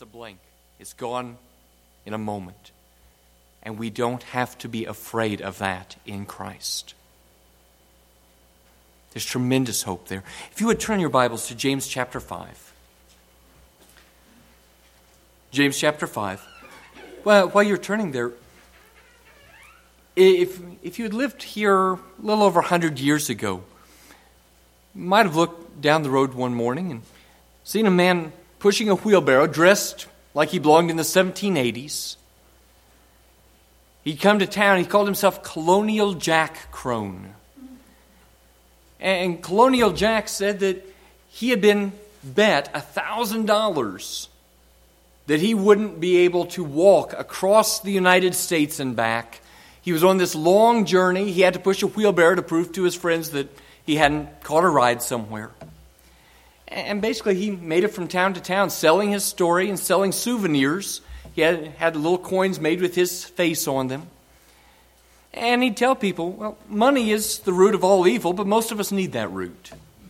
a blink. It's gone in a moment. And we don't have to be afraid of that in Christ. There's tremendous hope there. If you would turn your Bibles to James chapter 5. James chapter 5. Well, while you're turning there, if you had lived here a little over 100 years ago, you might have looked down the road one morning and seen a man pushing a wheelbarrow dressed like he belonged in the 1780s. He'd come to town. He called himself Colonial Jack Crone. And Colonial Jack said that he had been bet $1,000 that he wouldn't be able to walk across the United States and back. He was on this long journey. He had to push a wheelbarrow to prove to his friends that he hadn't caught a ride somewhere. And basically he made it from town to town, selling his story and selling souvenirs. He had little coins made with his face on them. And he'd tell people, well, money is the root of all evil, but most of us need that root.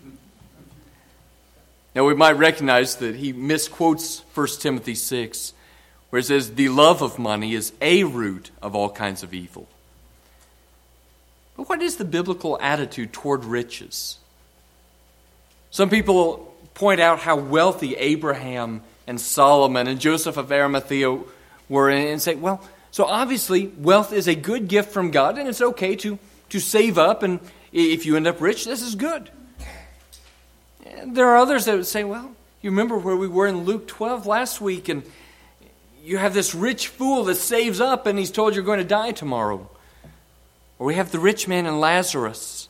Now we might recognize that he misquotes 1 Timothy 6, where it says, the love of money is a root of all kinds of evil. But what is the biblical attitude toward riches? Some people point out how wealthy Abraham and Solomon and Joseph of Arimathea were and say, well, so obviously wealth is a good gift from God and it's okay to save up, and if you end up rich, this is good. And there are others that would say, well, you remember where we were in Luke 12 last week, and you have this rich fool that saves up and he's told you're going to die tomorrow. Or we have the rich man and Lazarus,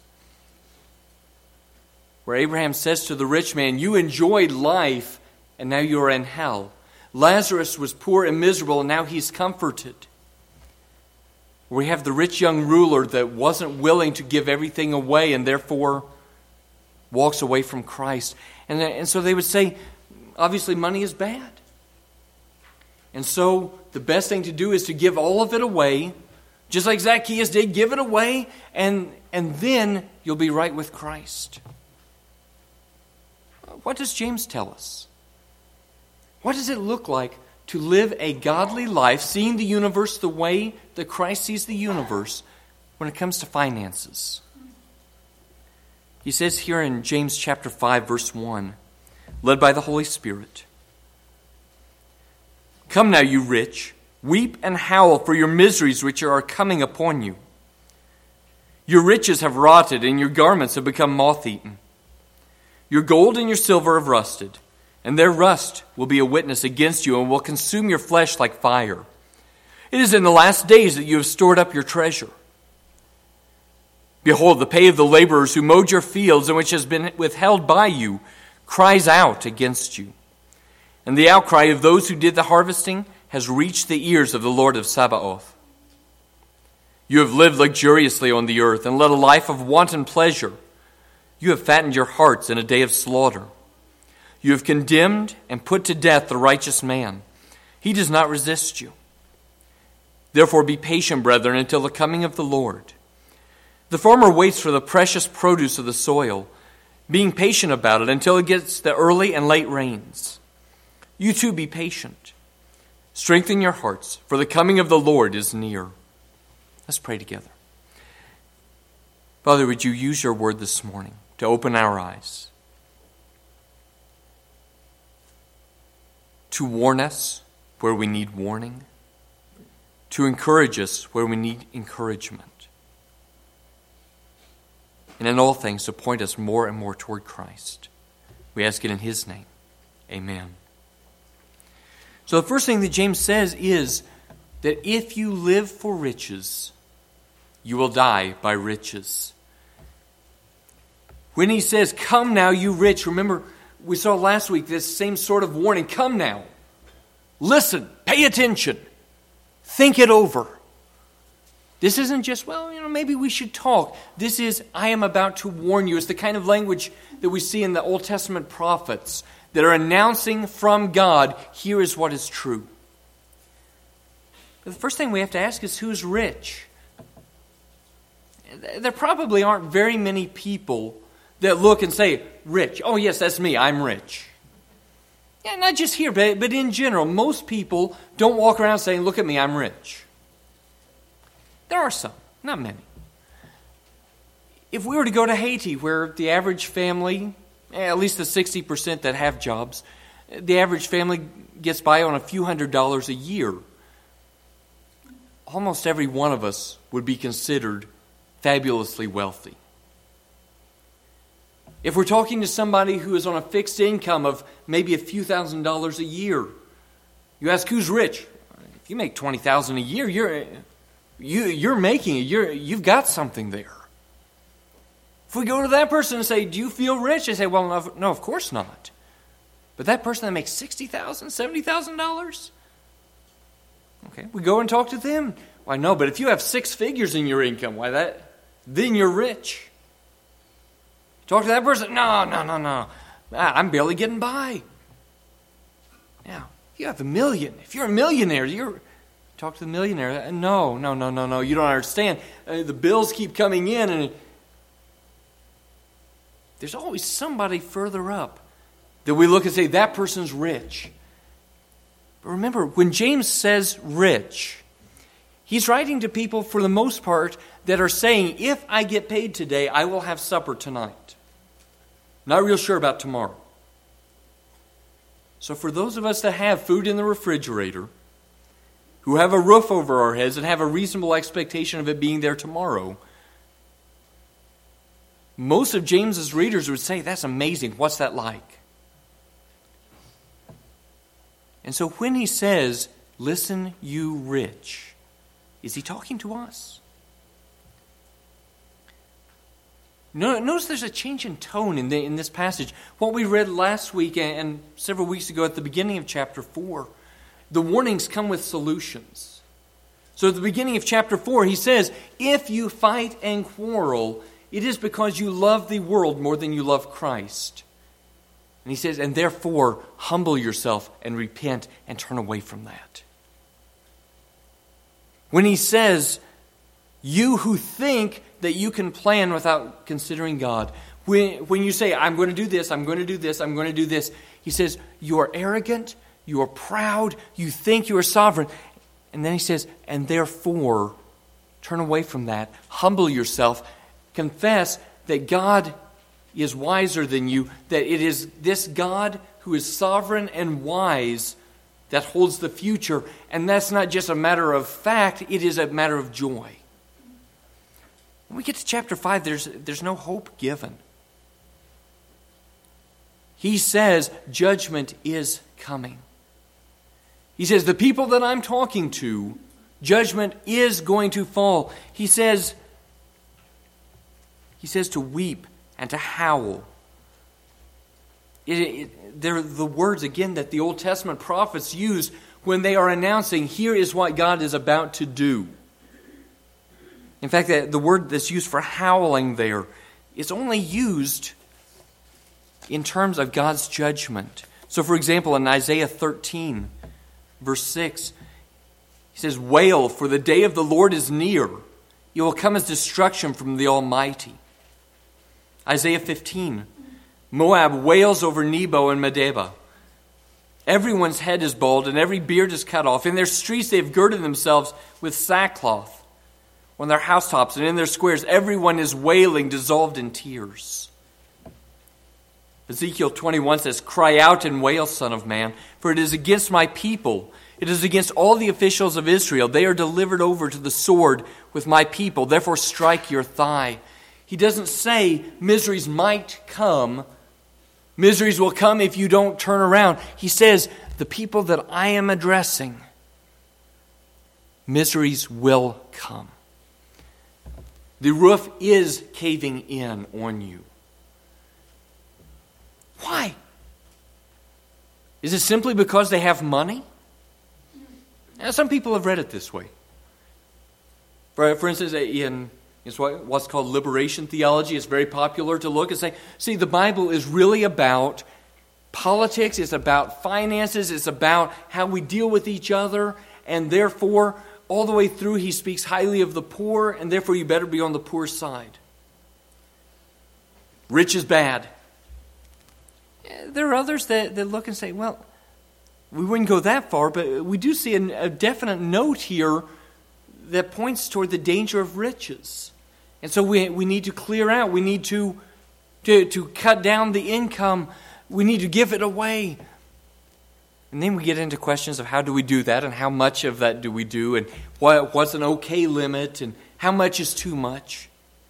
where Abraham says to the rich man, you enjoyed life and now you're in hell. Lazarus was poor and miserable and now he's comforted. We have the rich young ruler that wasn't willing to give everything away and therefore walks away from Christ. And so they would say, obviously money is bad. And so the best thing to do is to give all of it away, just like Zacchaeus did, give it away, and then you'll be right with Christ. What does James tell us? What does it look like to live a godly life, seeing the universe the way that Christ sees the universe when it comes to finances? He says here in James chapter 5, verse 1, led by the Holy Spirit, come now, you rich, weep and howl for your miseries which are coming upon you. Your riches have rotted, and your garments have become moth-eaten. Your gold and your silver have rusted, and their rust will be a witness against you and will consume your flesh like fire. It is in the last days that you have stored up your treasure. Behold, the pay of the laborers who mowed your fields and which has been withheld by you cries out against you. And the outcry of those who did the harvesting has reached the ears of the Lord of Sabaoth. You have lived luxuriously on the earth and led a life of wanton pleasure. You have fattened your hearts in a day of slaughter. You have condemned and put to death the righteous man. He does not resist you. Therefore be patient, brethren, until the coming of the Lord. The farmer waits for the precious produce of the soil, being patient about it until it gets the early and late rains. You too be patient. Strengthen your hearts, for the coming of the Lord is near. Let's pray together. Father, would you use your word this morning to open our eyes, to warn us where we need warning, to encourage us where we need encouragement, and in all things to point us more and more toward Christ. We ask it in his name. Amen. So the first thing that James says is that if you live for riches, you will die by riches. When he says, come now, you rich, remember, we saw last week this same sort of warning. Come now. Listen. Pay attention. Think it over. This isn't just, maybe we should talk. This is, I am about to warn you. It's the kind of language that we see in the Old Testament prophets that are announcing from God, here is what is true. But the first thing we have to ask is, who's rich? There probably aren't very many people that look and say, rich. Oh yes, that's me, I'm rich. Yeah, not just here, but in general, most people don't walk around saying, look at me, I'm rich. There are some, not many. If we were to go to Haiti, where the average family, at least the 60% that have jobs, the average family gets by on a few $100s a year, almost every one of us would be considered fabulously wealthy. If we're talking to somebody who is on a fixed income of maybe a few $1,000s a year, you ask who's rich? If you make $20,000 a year, you're making it. You've got something there. If we go to that person and say, do you feel rich? They say, well, no, of course not. But that person that makes $60,000, $70,000? Okay, we go and talk to them. Why, no, but if you have 6 figures in your income, then you're rich. Talk to that person. No. I'm barely getting by. Now, you have $1 million. If you're a millionaire, talk to the millionaire. No. You don't understand. The bills keep coming in, and there's always somebody further up that we look and say, that person's rich. But remember, when James says rich, he's writing to people, for the most part, that are saying, if I get paid today, I will have supper tonight. Not real sure about tomorrow. So for those of us that have food in the refrigerator, who have a roof over our heads and have a reasonable expectation of it being there tomorrow, most of James's readers would say, that's amazing. What's that like? And so when he says, listen, you rich, is he talking to us? Notice there's a change in tone in this passage. What we read last week and several weeks ago at the beginning of chapter 4, the warnings come with solutions. So at the beginning of chapter 4, he says, if you fight and quarrel, it is because you love the world more than you love Christ. And he says, and therefore, humble yourself and repent and turn away from that. When he says, you who think that you can plan without considering God, when you say, I'm going to do this, I'm going to do this, I'm going to do this, he says, you are arrogant, you are proud, you think you are sovereign. And then he says, and therefore, turn away from that, humble yourself, confess that God is wiser than you, that it is this God who is sovereign and wise that holds the future. And that's not just a matter of fact, it is a matter of joy. When we get to chapter 5, there's no hope given. He says judgment is coming. He says the people that I'm talking to, judgment is going to fall. He says to weep and to howl. They're the words, again, that the Old Testament prophets use when they are announcing, here is what God is about to do. In fact, the word that's used for howling there is only used in terms of God's judgment. So, for example, in Isaiah 13, verse 6, he says, wail, for the day of the Lord is near. It will come as destruction from the Almighty. Isaiah 15, Moab wails over Nebo and Medeba. Everyone's head is bald and every beard is cut off. In their streets they have girded themselves with sackcloth. On their housetops and in their squares, everyone is wailing, dissolved in tears. Ezekiel 21 says, cry out and wail, Son of man, for it is against my people. It is against all the officials of Israel. They are delivered over to the sword with my people. Therefore strike your thigh. He doesn't say miseries might come. Miseries will come if you don't turn around. He says, the people that I am addressing, miseries will come. The roof is caving in on you. Why? Is it simply because they have money? Now, some people have read it this way. For instance, in what's called liberation theology, it's very popular to look and say, see, the Bible is really about politics, it's about finances, it's about how we deal with each other, and therefore, all the way through, he speaks highly of the poor, and therefore you better be on the poor side. Rich is bad. There are others that look and say, well, we wouldn't go that far, but we do see a definite note here that points toward the danger of riches. And so we need to clear out. We need to cut down the income. We need to give it away. And then we get into questions of how do we do that and how much of that do we do and what's an okay limit and how much is too much.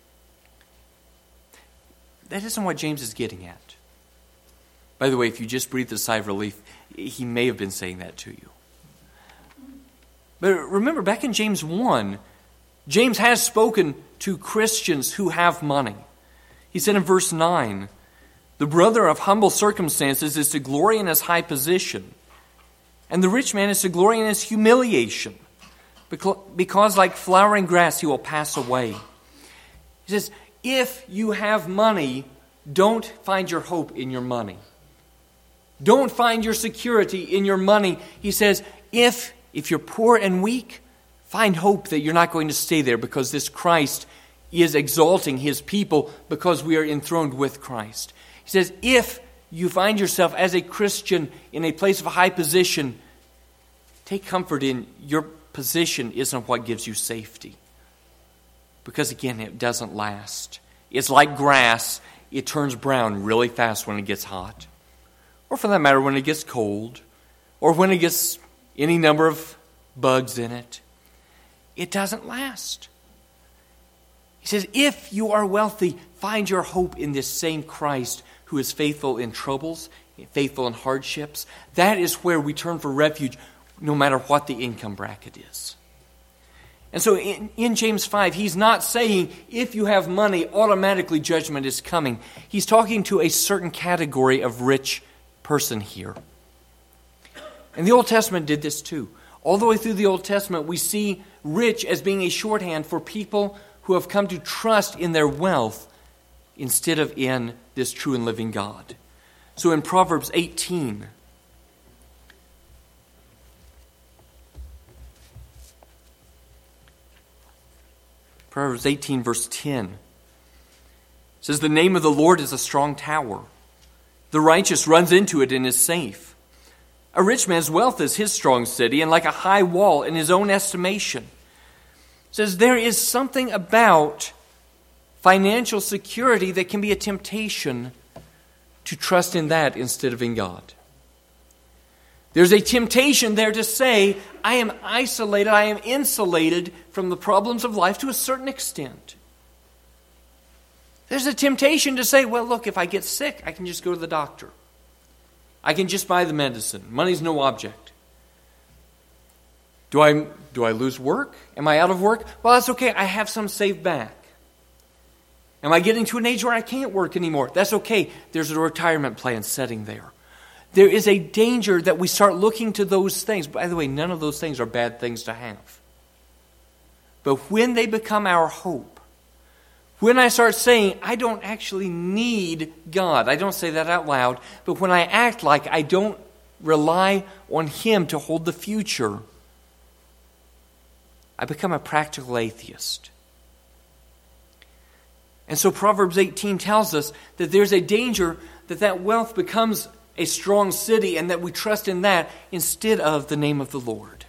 That isn't what James is getting at. By the way, if you just breathed a sigh of relief, he may have been saying that to you. But remember, back in James 1, James has spoken to Christians who have money. He said in verse 9, "The brother of humble circumstances is to glory in his high position, and the rich man is to glory in his humiliation, because like flowering grass he will pass away." He says, if you have money, don't find your hope in your money. Don't find your security in your money. He says, if you're poor and weak, find hope that you're not going to stay there, because this Christ is exalting his people because we are enthroned with Christ. He says, if you find yourself as a Christian in a place of high position, take comfort in your position isn't what gives you safety. Because again, it doesn't last. It's like grass. It turns brown really fast when it gets hot. Or for that matter, when it gets cold. Or when it gets any number of bugs in it. It doesn't last. He says, if you are wealthy, find your hope in this same Christ who is faithful in troubles, faithful in hardships. That is where we turn for refuge, no matter what the income bracket is. And so in James 5, he's not saying if you have money, automatically judgment is coming. He's talking to a certain category of rich person here. And the Old Testament did this too. All the way through the Old Testament, we see rich as being a shorthand for people who have come to trust in their wealth instead of in this true and living God. So in Proverbs 18, Proverbs 18 verse 10 says, "The name of the Lord is a strong tower. The righteous runs into it and is safe. A rich man's wealth is his strong city, and like a high wall in his own estimation." It says there is something about financial security that can be a temptation to trust in that instead of in God. There's a temptation there to say, I am isolated, I am insulated from the problems of life to a certain extent. There's a temptation to say, well, look, if I get sick, I can just go to the doctor. I can just buy the medicine. Money's no object. Do I lose work? Am I out of work? Well, that's okay. I have some saved back. Am I getting to an age where I can't work anymore? That's okay. There's a retirement plan setting there. There is a danger that we start looking to those things. By the way, none of those things are bad things to have. But when they become our hope, when I start saying, I don't actually need God, I don't say that out loud, but when I act like I don't rely on Him to hold the future, I become a practical atheist. And so Proverbs 18 tells us that there's a danger that wealth becomes a strong city and that we trust in that instead of the name of the Lord.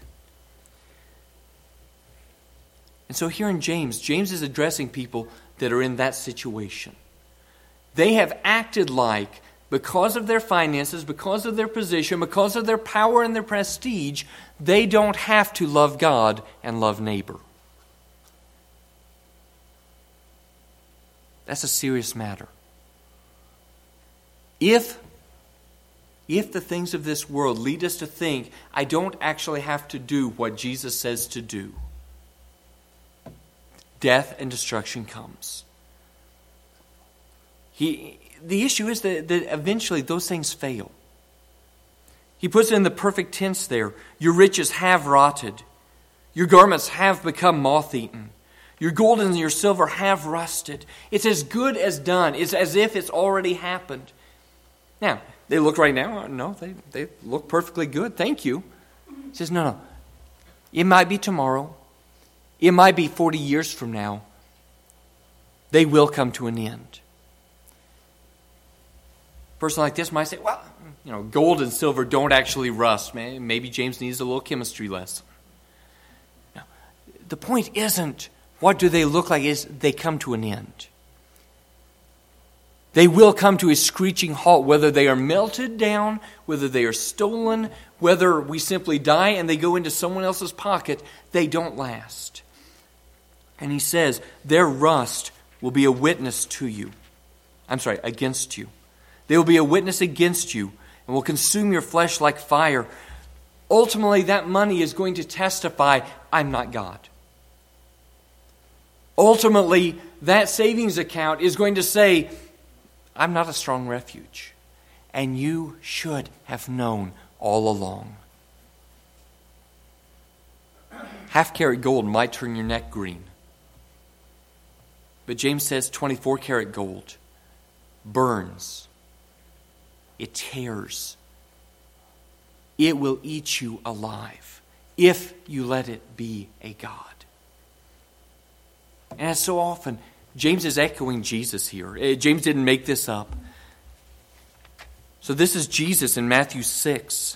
And so here in James is addressing people that are in that situation. They have acted like, because of their finances, because of their position, because of their power and their prestige, they don't have to love God and love neighbor. That's a serious matter. If the things of this world lead us to think, I don't actually have to do what Jesus says to do, death and destruction comes. The issue is that eventually those things fail. He puts it in the perfect tense there. Your riches have rotted. Your garments have become moth-eaten. Your gold and your silver have rusted. It's as good as done. It's as if it's already happened. Now, they look right now. No, they look perfectly good. Thank you. He says, no. It might be tomorrow. It might be 40 years from now. They will come to an end. A person like this might say, well, gold and silver don't actually rust. Maybe James needs a little chemistry lesson. Now, the point isn't what do they look like, is they come to an end. They will come to a screeching halt, whether they are melted down, whether they are stolen, whether we simply die and they go into someone else's pocket, they don't last. And he says, their rust will be a witness against you. They will be a witness against you and will consume your flesh like fire. Ultimately, that money is going to testify, I'm not God. Ultimately, that savings account is going to say, I'm not a strong refuge. And you should have known all along. Half-carat gold might turn your neck green. But James says 24-karat gold burns. It tears. It will eat you alive if you let it be a god. And as so often, James is echoing Jesus here. James didn't make this up. So this is Jesus in Matthew 6.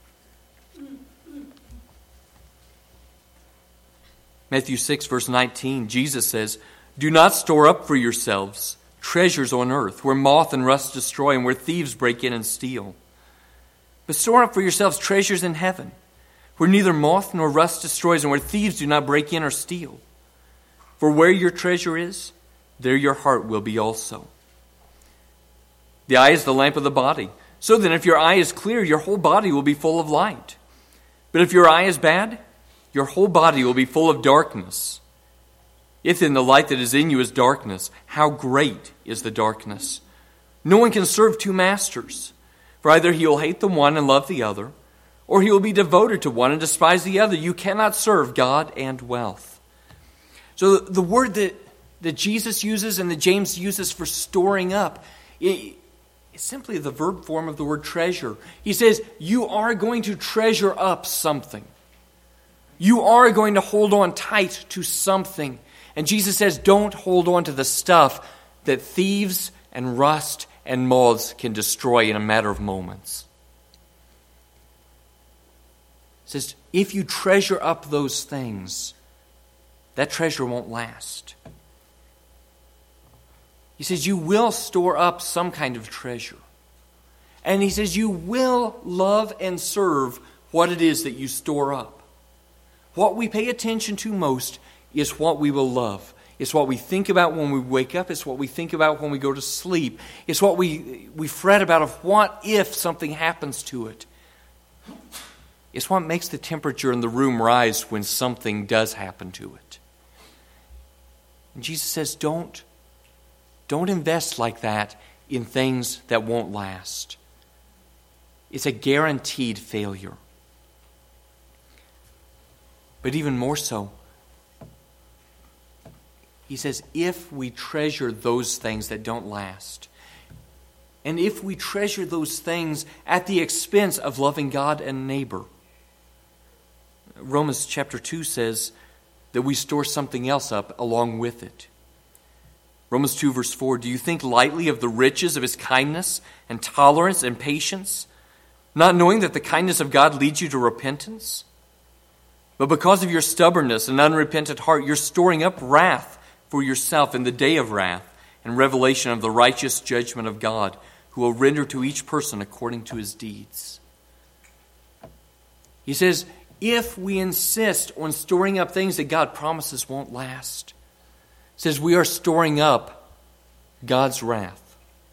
Matthew 6, verse 19, Jesus says, do not store up for yourselves treasures on earth, where moth and rust destroy and where thieves break in and steal. But store up for yourselves treasures in heaven, where neither moth nor rust destroys and where thieves do not break in or steal. For where your treasure is, there your heart will be also. The eye is the lamp of the body. So then, if your eye is clear, your whole body will be full of light. But if your eye is bad, your whole body will be full of darkness. If then the light that is in you is darkness, how great is the darkness? No one can serve two masters, for either he will hate the one and love the other, or he will be devoted to one and despise the other. You cannot serve God and wealth. So the word that Jesus uses and that James uses for storing up, it's simply the verb form of the word treasure. He says, you are going to treasure up something. You are going to hold on tight to something. And Jesus says, don't hold on to the stuff that thieves and rust and moths can destroy in a matter of moments. He says, if you treasure up those things, that treasure won't last. He says, you will store up some kind of treasure. And he says, you will love and serve what it is that you store up. What we pay attention to most is what we will love. It's what we think about when we wake up. It's what we think about when we go to sleep. It's what we fret about of what if something happens to it. It's what makes the temperature in the room rise when something does happen to it. And Jesus says, don't invest like that in things that won't last. It's a guaranteed failure. But even more so, he says, if we treasure those things that don't last, and if we treasure those things at the expense of loving God and neighbor, Romans chapter 2 says that we store something else up along with it. Romans 2 verse 4, do you think lightly of the riches of his kindness and tolerance and patience, not knowing that the kindness of God leads you to repentance? But because of your stubbornness and unrepentant heart, you're storing up wrath for yourself in the day of wrath and revelation of the righteous judgment of God, who will render to each person according to his deeds. He says, if we insist on storing up things that God promises won't last, he says we are storing up God's wrath.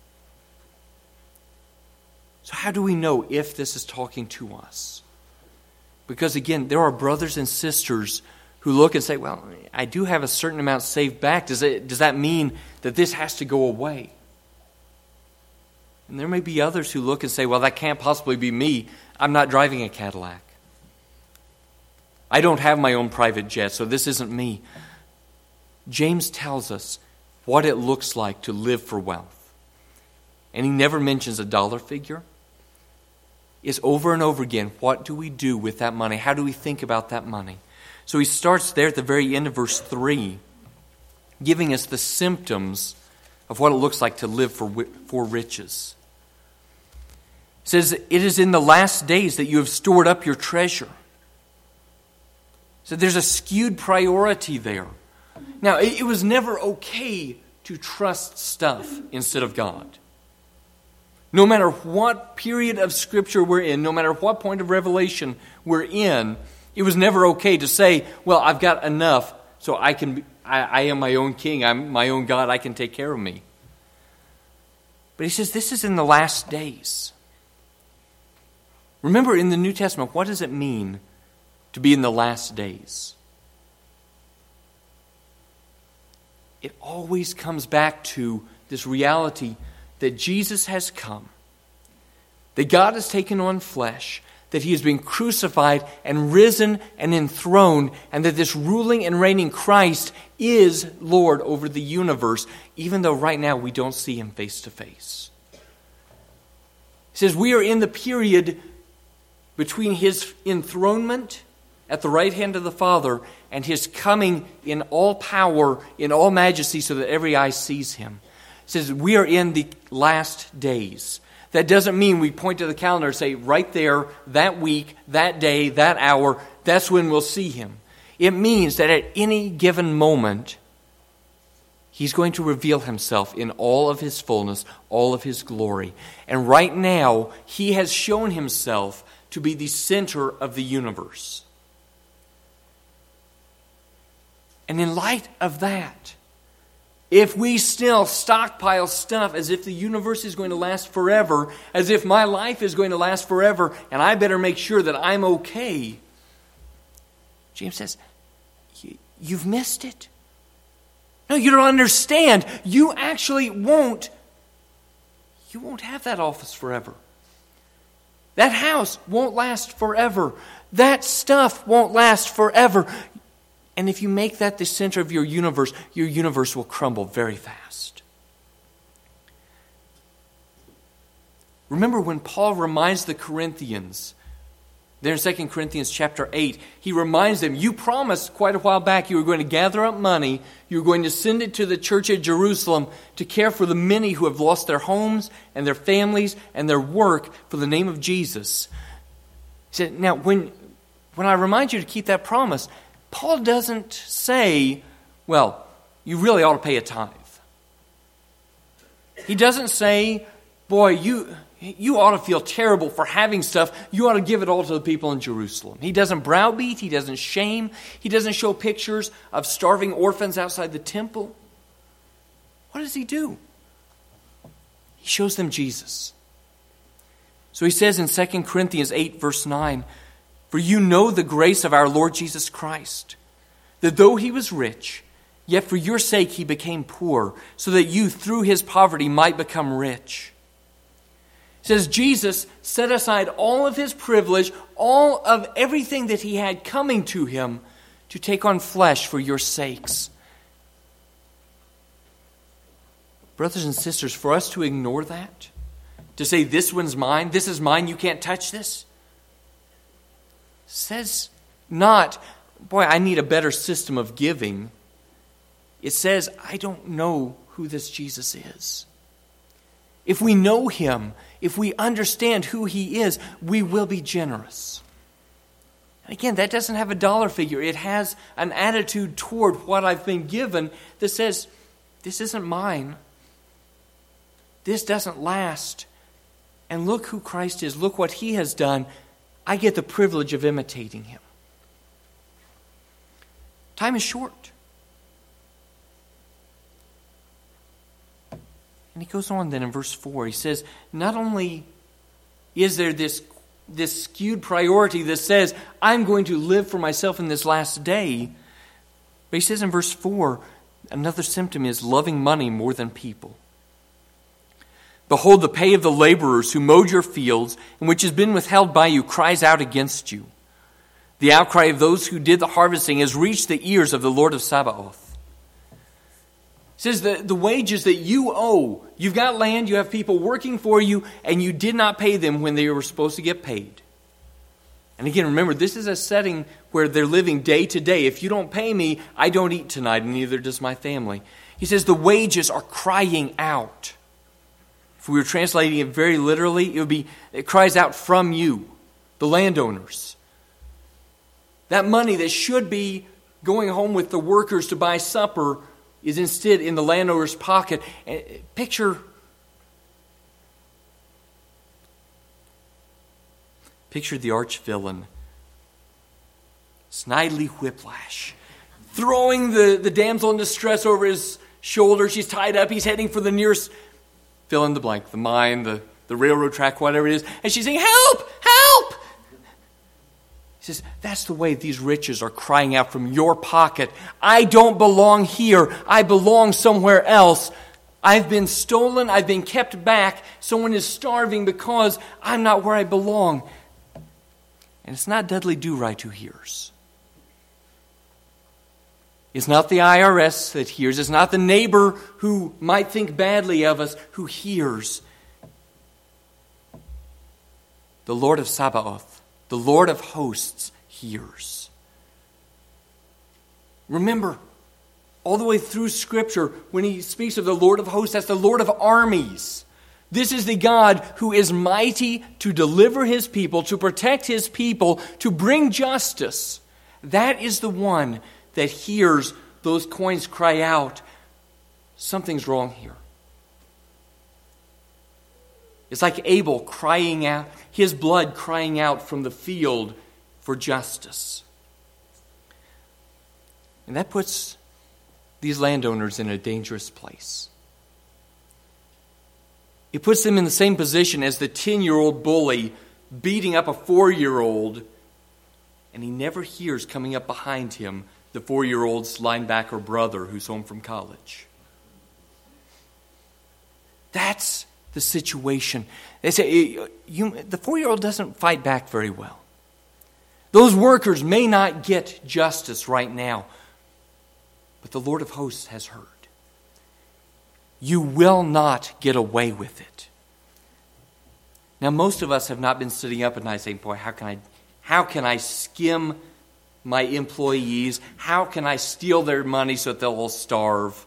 So how do we know if this is talking to us? Because again, there are brothers and sisters who look and say, well, I do have a certain amount saved back. Does that mean that this has to go away? And there may be others who look and say, well, that can't possibly be me. I'm not driving a Cadillac. I don't have my own private jet, so this isn't me. James tells us what it looks like to live for wealth. And he never mentions a dollar figure. It's over and over again, what do we do with that money? How do we think about that money? So he starts there at the very end of verse 3, giving us the symptoms of what it looks like to live for riches. says, it is in the last days that you have stored up your treasure. So there's a skewed priority there. Now, it was never okay to trust stuff instead of God. No matter what period of Scripture we're in, no matter what point of revelation we're in, it was never okay to say, well, I've got enough, so I am my own king, I'm my own God, I can take care of me. But he says this is in the last days. Remember, in the New Testament, what does it mean to be in the last days? It always comes back to this reality that Jesus has come, that God has taken on flesh, that he has been crucified and risen and enthroned, and that this ruling and reigning Christ is Lord over the universe, even though right now we don't see him face to face. He says we are in the period between his enthronement at the right hand of the Father and his coming in all power, in all majesty, so that every eye sees him. He says we are in the last days. That doesn't mean we point to the calendar and say, right there, that week, that day, that hour, that's when we'll see him. It means that at any given moment, he's going to reveal himself in all of his fullness, all of his glory. And right now, he has shown himself to be the center of the universe. And in light of that, if we still stockpile stuff as if the universe is going to last forever, as if my life is going to last forever, and I better make sure that I'm okay, James says, you've missed it. No, you don't understand. You actually won't have that office forever. That house won't last forever. That stuff won't last forever. And if you make that the center of your universe will crumble very fast. Remember when Paul reminds the Corinthians, there in 2 Corinthians chapter 8, he reminds them, you promised quite a while back you were going to gather up money, you were going to send it to the church at Jerusalem to care for the many who have lost their homes and their families and their work for the name of Jesus. He said, now when I remind you to keep that promise, Paul doesn't say, well, you really ought to pay a tithe. He doesn't say, boy, you ought to feel terrible for having stuff. You ought to give it all to the people in Jerusalem. He doesn't browbeat. He doesn't shame. He doesn't show pictures of starving orphans outside the temple. What does he do? He shows them Jesus. So he says in 2 Corinthians 8, verse 9, for you know the grace of our Lord Jesus Christ, that though he was rich, yet for your sake he became poor, so that you through his poverty might become rich. It says Jesus set aside all of his privilege, all of everything that he had coming to him to take on flesh for your sakes. Brothers and sisters, for us to ignore that, to say this one's mine, this is mine, you can't touch this, says not, boy, I need a better system of giving. It says, I don't know who this Jesus is. If we know him, if we understand who he is, we will be generous. And again, that doesn't have a dollar figure. It has an attitude toward what I've been given that says, this isn't mine. This doesn't last. And look who Christ is. Look what he has done. I get the privilege of imitating him. Time is short. And he goes on then in verse 4. He says, not only is there this skewed priority that says, I'm going to live for myself in this last day, but he says in verse 4, another symptom is loving money more than people. Behold, the pay of the laborers who mowed your fields, and which has been withheld by you, cries out against you. The outcry of those who did the harvesting has reached the ears of the Lord of Sabaoth. It says the wages that you owe, you've got land, you have people working for you, and you did not pay them when they were supposed to get paid. And again, remember, this is a setting where they're living day to day. If you don't pay me, I don't eat tonight, and neither does my family. He says the wages are crying out If we were translating it very literally, it cries out from you, the landowners. That money that should be going home with the workers to buy supper is instead in the landowner's pocket. Picture the arch-villain, Snidely Whiplash, throwing the damsel in distress over his shoulder. She's tied up. He's heading for the nearest, fill in the blank, the mine, the railroad track, whatever it is. And she's saying, help, help! He says, that's the way these riches are crying out from your pocket. I don't belong here. I belong somewhere else. I've been stolen. I've been kept back. Someone is starving because I'm not where I belong. And it's not Dudley Do-Right who hears. It's not the IRS that hears. It's not the neighbor who might think badly of us who hears. The Lord of Sabaoth, the Lord of hosts, hears. Remember, all the way through Scripture, when he speaks of the Lord of hosts, that's the Lord of armies. This is the God who is mighty to deliver his people, to protect his people, to bring justice. That is the one that hears those coins cry out, something's wrong here. It's like Abel crying out, his blood crying out from the field for justice. And that puts these landowners in a dangerous place. It puts them in the same position as the 10-year-old bully beating up a 4-year-old, and he never hears coming up behind him the 4-year-old's linebacker brother who's home from college. That's the situation. They say the 4-year-old doesn't fight back very well. Those workers may not get justice right now, but the Lord of hosts has heard. You will not get away with it. Now, most of us have not been sitting up at night saying, boy, how can I skim my employees? How can I steal their money so that they'll all starve?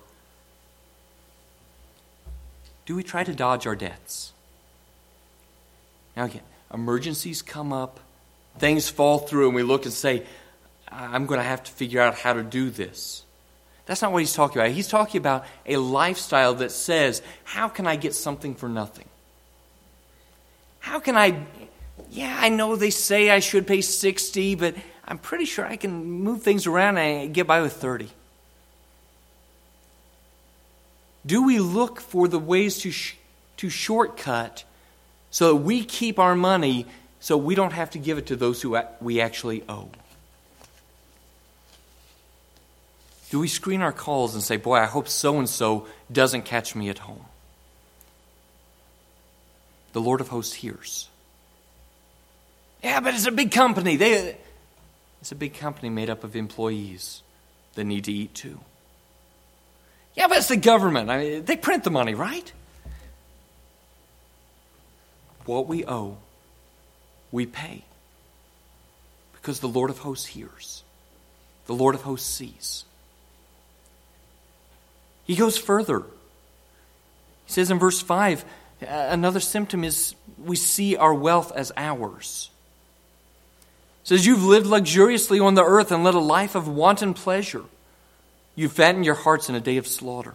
Do we try to dodge our debts? Now again, emergencies come up, things fall through, and we look and say, I'm going to have to figure out how to do this. That's not what he's talking about. He's talking about a lifestyle that says, how can I get something for nothing? How can I know they say I should pay 60, but I'm pretty sure I can move things around and get by with 30. Do we look for the ways to shortcut so that we keep our money so we don't have to give it to those who we actually owe? Do we screen our calls and say, boy, I hope so-and-so doesn't catch me at home? The Lord of hosts hears. Yeah, but it's a big company. It's a big company made up of employees that need to eat too. Yeah, but it's the government. I mean, they print the money, right? What we owe, we pay. Because the Lord of hosts hears. The Lord of hosts sees. He goes further. He says in verse 5, another symptom is we see our wealth as ours. It says, you've lived luxuriously on the earth and led a life of wanton pleasure. You fattened your hearts in a day of slaughter.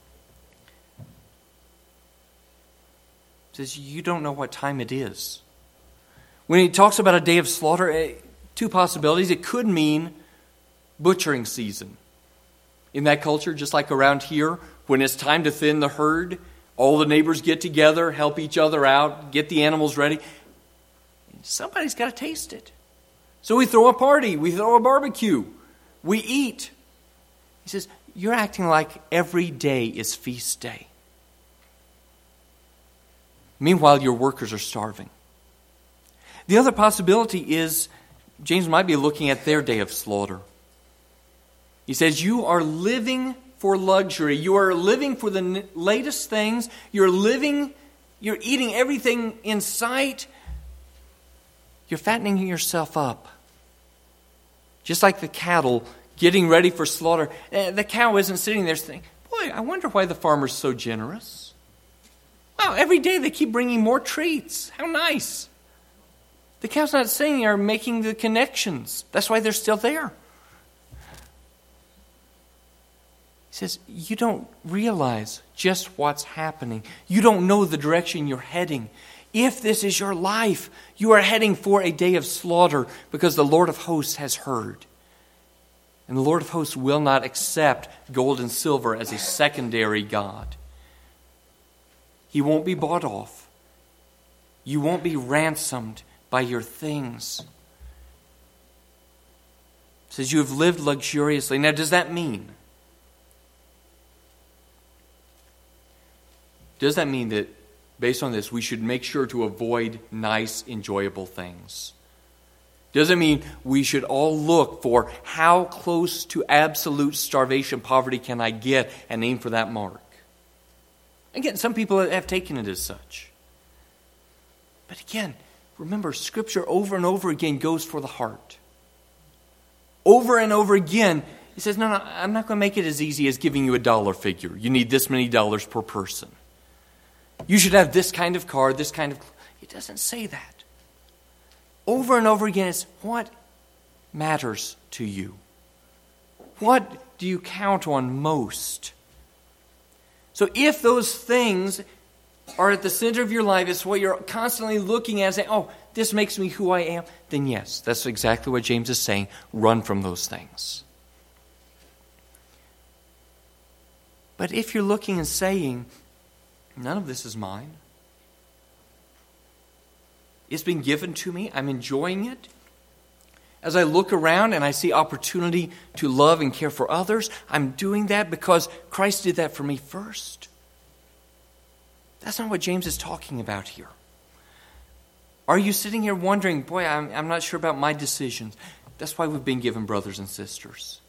It says, you don't know what time it is. When he talks about a day of slaughter, two possibilities. It could mean butchering season. In that culture, just like around here, when it's time to thin the herd, all the neighbors get together, help each other out, get the animals ready. Somebody's got to taste it. So we throw a party, we throw a barbecue, we eat. He says, you're acting like every day is feast day. Meanwhile, your workers are starving. The other possibility is, James might be looking at their day of slaughter. He says, you are living for luxury. You are living for the latest things. You're eating everything in sight. You're fattening yourself up. Just like the cattle getting ready for slaughter. The cow isn't sitting there saying, boy, I wonder why the farmer's so generous. Wow, every day they keep bringing more treats. How nice. The account's not saying they're making the connections. That's why they're still there. He says, you don't realize just what's happening. You don't know the direction you're heading. If this is your life, you are heading for a day of slaughter because the Lord of hosts has heard. And the Lord of hosts will not accept gold and silver as a secondary God. He won't be bought off. You won't be ransomed by your things. It says you have lived luxuriously. Now, does that mean? Does that mean that, based on this, we should make sure to avoid nice, enjoyable things? Does it mean we should all look for how close to absolute starvation, poverty can I get and aim for that mark? Again, some people have taken it as such. But again, remember, Scripture over and over again goes for the heart. Over and over again, it says, no, I'm not going to make it as easy as giving you a dollar figure. You need this many dollars per person. You should have this kind of car, this kind of... It doesn't say that. Over and over again, it's what matters to you. What do you count on most? So if those things are at the center of your life, it's what you're constantly looking at and saying, oh, this makes me who I am, then yes, that's exactly what James is saying. Run from those things. But if you're looking and saying, none of this is mine, it's been given to me, I'm enjoying it. As I look around and I see opportunity to love and care for others, I'm doing that because Christ did that for me first. That's not what James is talking about here. Are you sitting here wondering, boy, I'm not sure about my decisions? That's why we've been given brothers and sisters.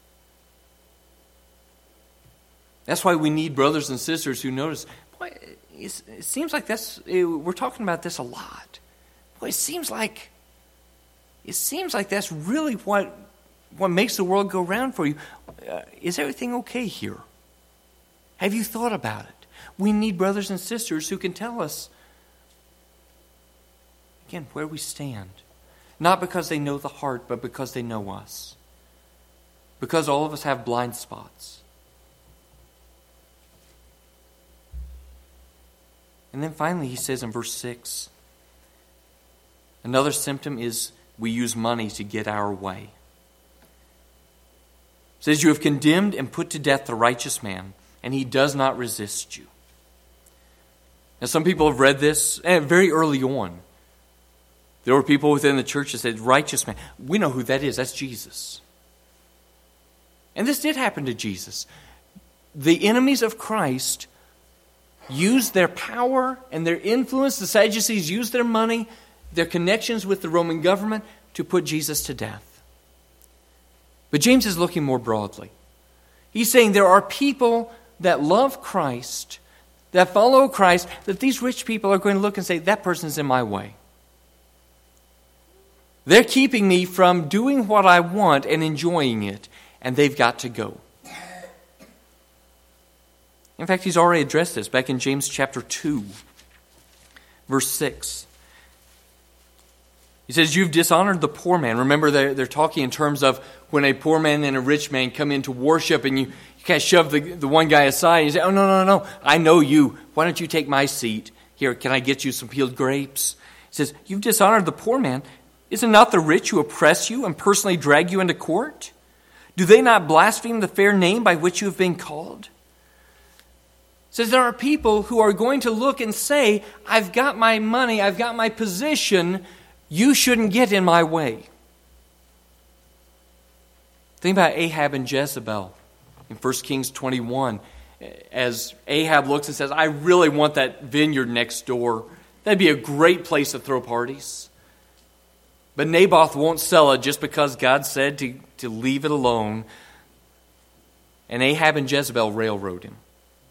That's why we need brothers and sisters who notice, boy, it seems like we're talking about this a lot. Boy, it seems like that's really what makes the world go round for you. Is everything okay here? Have you thought about it? We need brothers and sisters who can tell us, again, where we stand. Not because they know the heart, but because they know us. Because all of us have blind spots. And then finally he says in verse 6, another symptom is we use money to get our way. It says, you have condemned and put to death the righteous man, and he does not resist you. Now, some people have read this very early on. There were people within the church that said, righteous man. We know who that is. That's Jesus. And this did happen to Jesus. The enemies of Christ used their power and their influence. The Sadducees used their money, their connections with the Roman government to put Jesus to death. But James is looking more broadly. He's saying there are people that love Christ, that follow Christ, that these rich people are going to look and say, that person's in my way. They're keeping me from doing what I want and enjoying it, and they've got to go. In fact, he's already addressed this back in James chapter 2, verse 6. He says, you've dishonored the poor man. Remember, they're talking in terms of when a poor man and a rich man come in to worship and you kind of shove the one guy aside and you say, oh, no, I know you. Why don't you take my seat? Here, can I get you some peeled grapes? He says, you've dishonored the poor man. Is it not the rich who oppress you and personally drag you into court? Do they not blaspheme the fair name by which you have been called? It says there are people who are going to look and say, I've got my money, I've got my position, you shouldn't get in my way. Think about Ahab and Jezebel in 1 Kings 21. As Ahab looks and says, I really want that vineyard next door. That'd be a great place to throw parties. But Naboth won't sell it just because God said to leave it alone. And Ahab and Jezebel railroad him.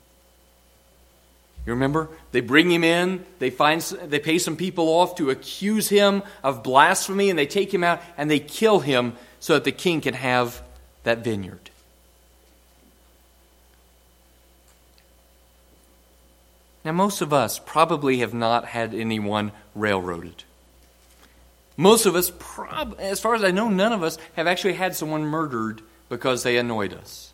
You remember? They bring him in, they pay some people off to accuse him of blasphemy, and they take him out and they kill him so that the king can have that vineyard. Now, most of us probably have not had anyone railroaded. Most of us, as far as I know, none of us have actually had someone murdered because they annoyed us.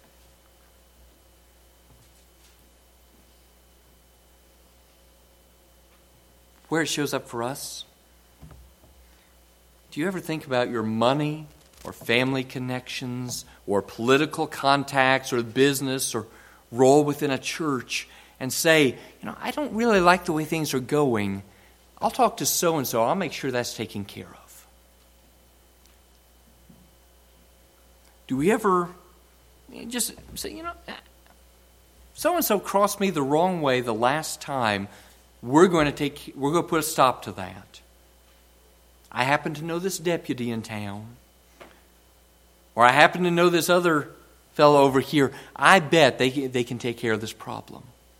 Where it shows up for us, do you ever think about your money or family connections or political contacts or business or role within a church and say, I don't really like the way things are going. I'll talk to so-and-so. I'll make sure that's taken care of. Do we ever just say, so-and-so crossed me the wrong way the last time. We're going to put a stop to that. I happen to know this deputy in town. Or I happen to know this other fellow over here. I bet they can take care of this problem.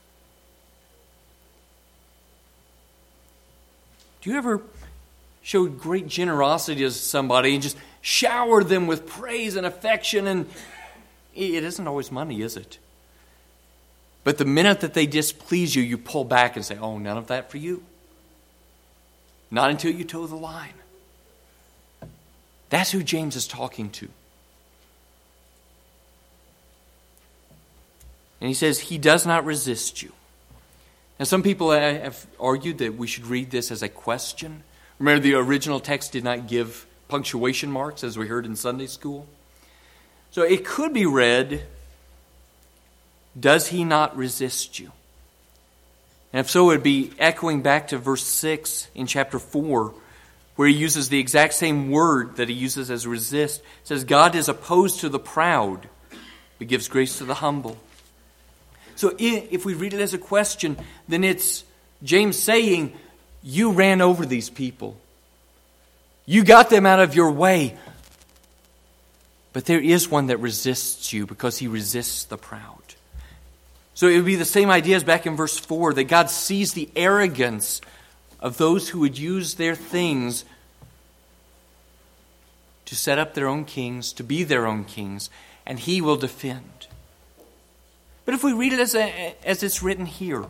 Do you ever show great generosity to somebody and just shower them with praise and affection? And it isn't always money, is it? But the minute that they displease you, you pull back and say, oh, none of that for you. Not until you toe the line. That's who James is talking to. And he says, he does not resist you. Now, some people have argued that we should read this as a question. Remember, the original text did not give punctuation marks, as we heard in Sunday school. So it could be read, does he not resist you? And if so, it would be echoing back to verse 6 in chapter 4, where he uses the exact same word that he uses as resist. It says, God is opposed to the proud, but gives grace to the humble. So if we read it as a question, then it's James saying, you ran over these people. You got them out of your way. But there is one that resists you because he resists the proud. So it would be the same idea as back in verse 4, that God sees the arrogance of those who would use their things to set up their own kings, to be their own kings, and he will defend. But if we read it as it's written here,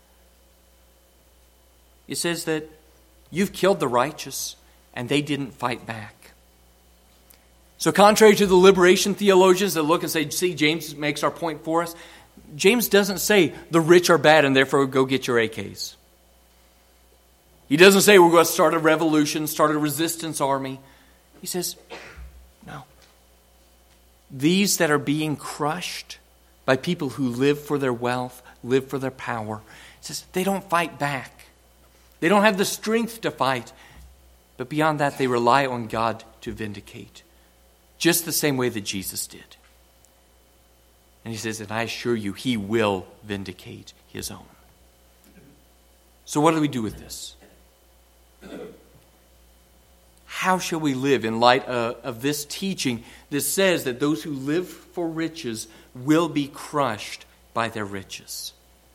it says that you've killed the righteous and they didn't fight back. So contrary to the liberation theologians that look and say, see, James makes our point for us, James doesn't say the rich are bad and therefore go get your AKs. He doesn't say we're going to start a revolution, start a resistance army. He says, no. These that are being crushed by people who live for their wealth, live for their power, he says they don't fight back. They don't have the strength to fight. But beyond that, they rely on God to vindicate. Just the same way that Jesus did. And he says, and I assure you, he will vindicate his own. So what do we do with this? How shall we live in light of this teaching that says that those who live for riches will be crushed by their riches?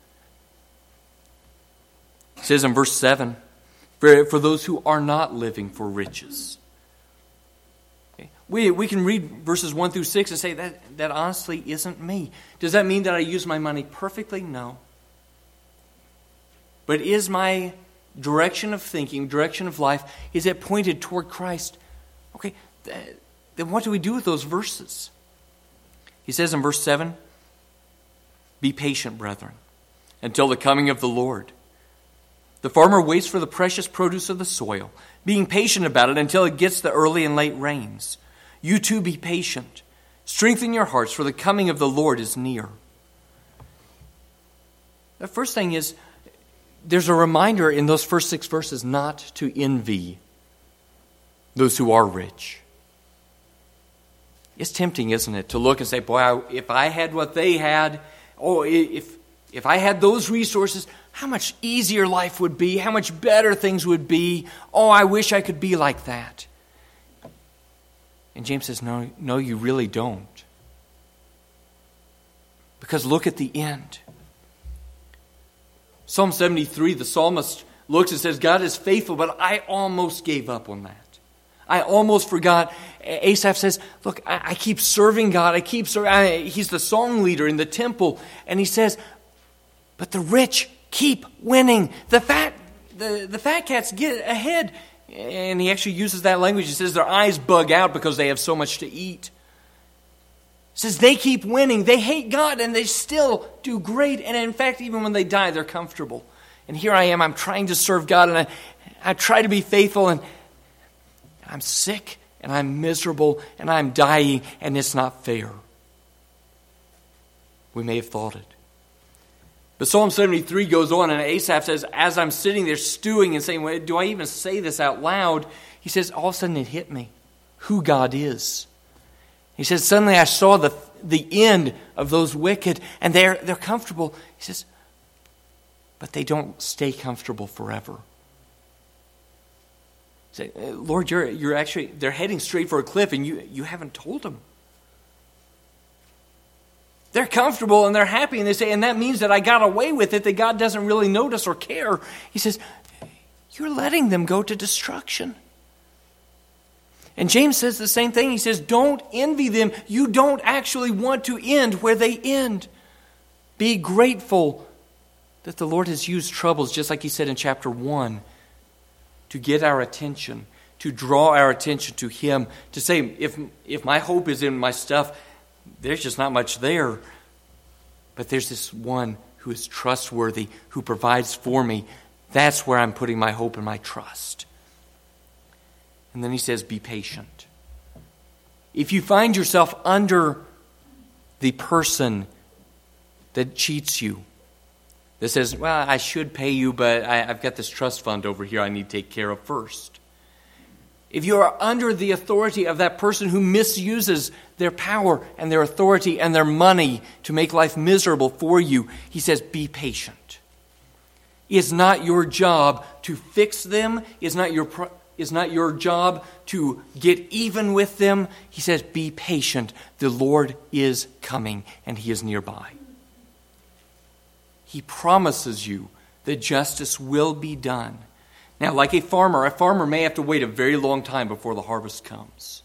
It says in verse 7, for those who are not living for riches. Okay. We can read verses 1 through 6 and say that honestly isn't me. Does that mean that I use my money perfectly? No. But is my direction of thinking, direction of life, is it pointed toward Christ? Okay, then what do we do with those verses? He says in verse 7, be patient, brethren, until the coming of the Lord. The farmer waits for the precious produce of the soil, being patient about it until it gets the early and late rains. You too be patient. Strengthen your hearts, for the coming of the Lord is near. The first thing is, there's a reminder in those first 6 verses not to envy those who are rich. It's tempting, isn't it, to look and say, boy, if I had what they had, if I had those resources, how much easier life would be, how much better things would be. Oh, I wish I could be like that. And James says, no, you really don't. Because look at the end. Psalm 73, the psalmist looks and says, God is faithful, but I almost gave up on that. I almost forgot. Asaph says, look, I keep serving God. I keep serving. He's the song leader in the temple. And he says, but the rich Keep winning. The fat cats get ahead. And he actually uses that language. He says their eyes bug out because they have so much to eat. He says they keep winning. They hate God and they still do great. And in fact, even when they die, they're comfortable. And here I am. I'm trying to serve God and I try to be faithful. And I'm sick and I'm miserable and I'm dying and it's not fair. We may have thought it. But Psalm 73 goes on, and Asaph says, as I'm sitting there stewing and saying, well, do I even say this out loud? He says, all of a sudden it hit me, who God is. He says, suddenly I saw the end of those wicked, and they're comfortable. He says, but they don't stay comfortable forever. Say, Lord, you're actually, they're heading straight for a cliff, and you haven't told them. They're comfortable and they're happy, and they say, and that means that I got away with it, that God doesn't really notice or care. He says, you're letting them go to destruction. And James says the same thing. He says, don't envy them. You don't actually want to end where they end. Be grateful that the Lord has used troubles, just like he said in chapter 1, to get our attention, to draw our attention to him, to say, if my hope is in my stuff, there's just not much there. But there's this one who is trustworthy, who provides for me. That's where I'm putting my hope and my trust. And then he says, be patient. If you find yourself under the person that cheats you, that says, well, I should pay you, but I've got this trust fund over here I need to take care of first. If you are under the authority of that person who misuses their power and their authority and their money to make life miserable for you, he says, be patient. It's not your job to fix them. It's not your job to get even with them. He says, be patient. The Lord is coming and he is nearby. He promises you that justice will be done. Now, like a farmer may have to wait a very long time before the harvest comes.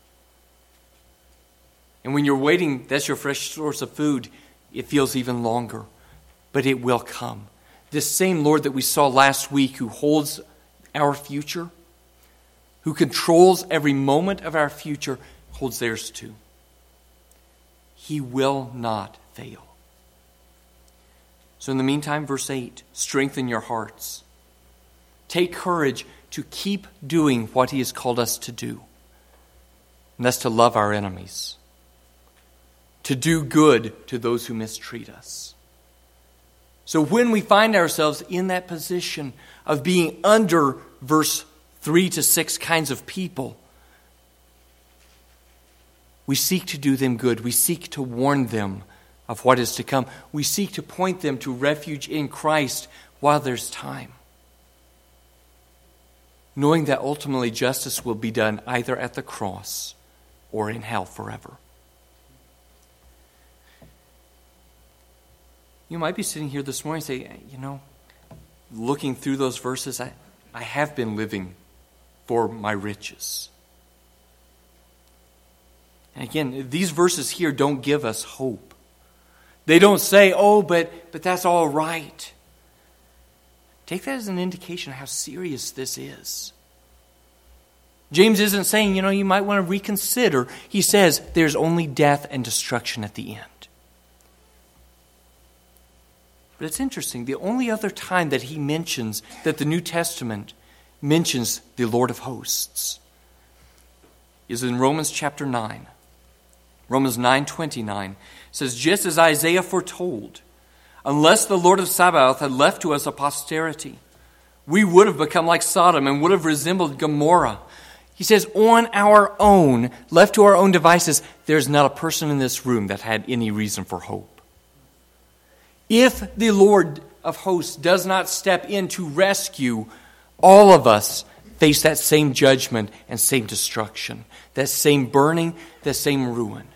And when you're waiting, that's your fresh source of food, it feels even longer. But it will come. This same Lord that we saw last week, who holds our future, who controls every moment of our future, holds theirs too. He will not fail. So in the meantime, verse 8, strengthen your hearts. Take courage to keep doing what he has called us to do. And that's to love our enemies. To do good to those who mistreat us. So when we find ourselves in that position of being under verse 3 to 6 kinds of people, we seek to do them good. We seek to warn them of what is to come. We seek to point them to refuge in Christ while there's time. Knowing that ultimately justice will be done either at the cross or in hell forever. You might be sitting here this morning and say, looking through those verses, I have been living for my riches. And again, these verses here don't give us hope. They don't say, but that's all right. Take that as an indication of how serious this is. James isn't saying, you might want to reconsider. He says there's only death and destruction at the end. But it's interesting. The only other time that he mentions, that the New Testament mentions the Lord of hosts, is in Romans chapter 9. Romans 9:29 says, just as Isaiah foretold, unless the Lord of Sabaoth had left to us a posterity, we would have become like Sodom and would have resembled Gomorrah. He says, on our own, left to our own devices, there's not a person in this room that had any reason for hope. If the Lord of hosts does not step in to rescue, all of us face that same judgment and same destruction, that same burning, that same ruin.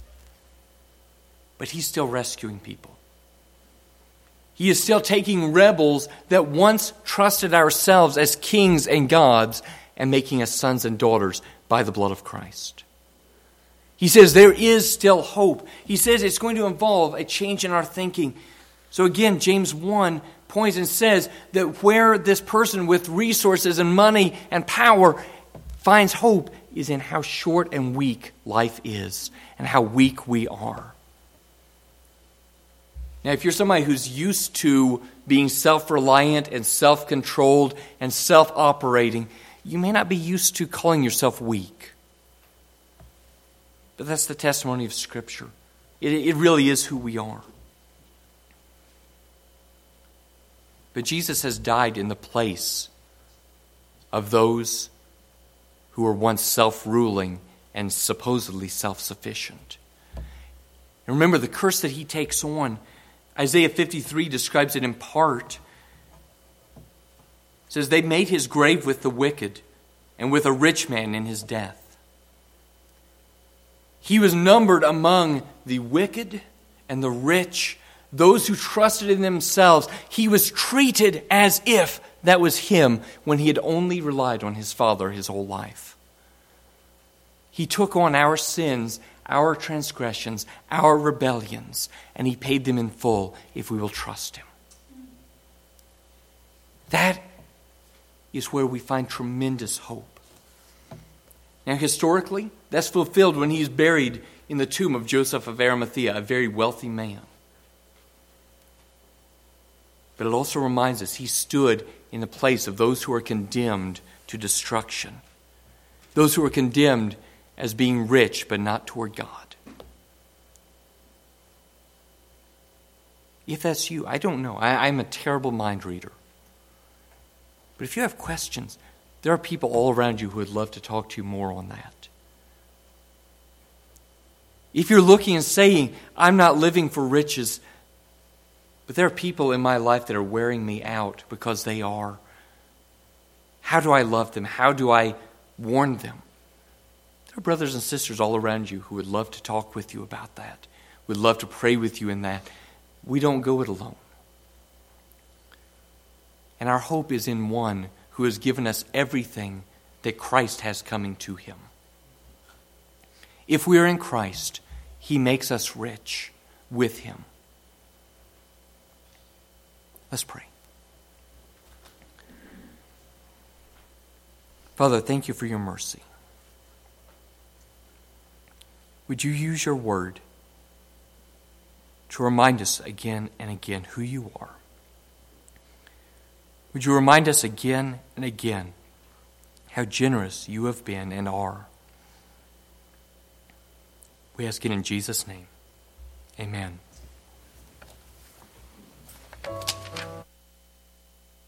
But he's still rescuing people. He is still taking rebels that once trusted ourselves as kings and gods and making us sons and daughters by the blood of Christ. He says there is still hope. He says it's going to involve a change in our thinking. So again, James 1 points and says that where this person with resources and money and power finds hope is in how short and weak life is and how weak we are. Now, if you're somebody who's used to being self-reliant and self-controlled and self-operating, you may not be used to calling yourself weak. But that's the testimony of Scripture. It really is who we are. But Jesus has died in the place of those who were once self-ruling and supposedly self-sufficient. And remember the curse that he takes on. Isaiah 53 describes it in part. It says, they made his grave with the wicked and with a rich man in his death. He was numbered among the wicked and the rich, those who trusted in themselves. He was treated as if that was him when he had only relied on his Father his whole life. He took on our sins, our transgressions, our rebellions, and he paid them in full if we will trust him. That is where we find tremendous hope. Now, historically, that's fulfilled when he's buried in the tomb of Joseph of Arimathea, a very wealthy man. But it also reminds us he stood in the place of those who are condemned to destruction, those who are condemned as being rich but not toward God. If that's you, I don't know. I'm a terrible mind reader. But if you have questions, there are people all around you who would love to talk to you more on that. If you're looking and saying, I'm not living for riches, but there are people in my life that are wearing me out because they are. How do I love them? How do I warn them? There are brothers and sisters all around you who would love to talk with you about that, would love to pray with you in that. We don't go it alone. And our hope is in one who has given us everything that Christ has coming to him. If we are in Christ, he makes us rich with him. Let's pray. Father, thank you for your mercy. Would you use your word to remind us again and again who you are? Would you remind us again and again how generous you have been and are? We ask it in Jesus' name. Amen.